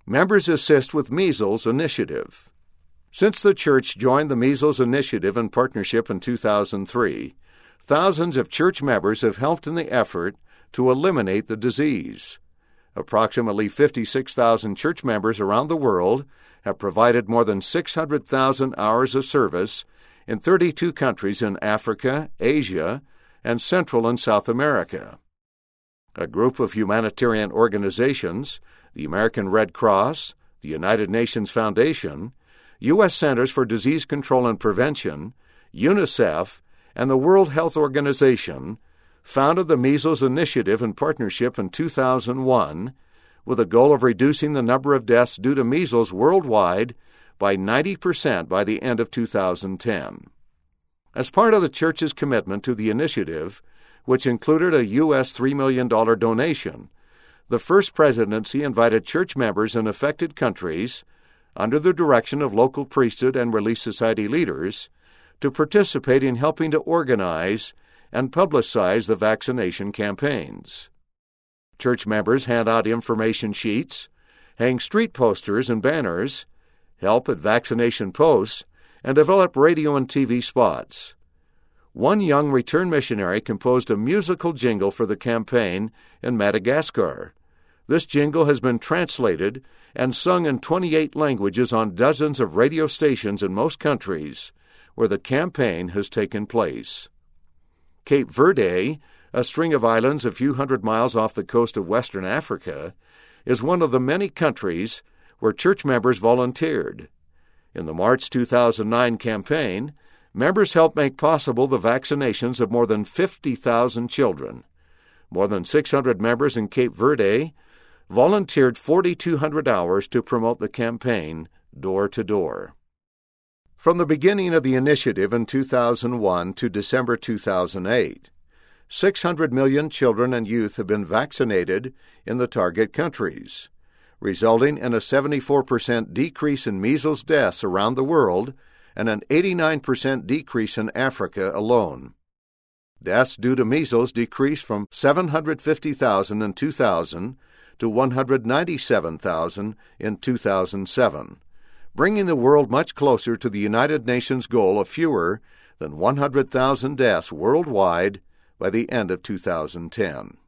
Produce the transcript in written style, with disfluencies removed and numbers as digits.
Members assist with Measles Initiative. Since the Church joined the Measles Initiative and Partnership in 2003, thousands of church members have helped in the effort to eliminate the disease. Approximately 56,000 church members around the world have provided more than 600,000 hours of service in 32 countries in Africa, Asia, and Central and South America. A group of humanitarian organizations, the American Red Cross, the United Nations Foundation, U.S. Centers for Disease Control and Prevention, UNICEF, and the World Health Organization, founded the Measles Initiative and Partnership in 2001 with a goal of reducing the number of deaths due to measles worldwide by 90% by the end of 2010. As part of the Church's commitment to the initiative, which included a U.S. $3 million donation, the First Presidency invited church members in affected countries, under the direction of local priesthood and Relief Society leaders, to participate in helping to organize and publicize the vaccination campaigns. Church members hand out information sheets, hang street posters and banners, help at vaccination posts, and develop radio and TV spots. One young return missionary composed a musical jingle for the campaign in Madagascar. This jingle has been translated and sung in 28 languages on dozens of radio stations in most countries where the campaign has taken place. Cape Verde, a string of islands a few hundred miles off the coast of Western Africa, is one of the many countries where church members volunteered. In the March 2009 campaign, members helped make possible the vaccinations of more than 50,000 children. More than 600 members in Cape Verde volunteered 4,200 hours to promote the campaign door to door. From the beginning of the initiative in 2001 to December 2008, 600 million children and youth have been vaccinated in the target countries, resulting in a 74% decrease in measles deaths around the world and an 89% decrease in Africa alone. Deaths due to measles decreased from 750,000 in 2000 to 197,000 in 2007, bringing the world much closer to the United Nations goal of fewer than 100,000 deaths worldwide by the end of 2010.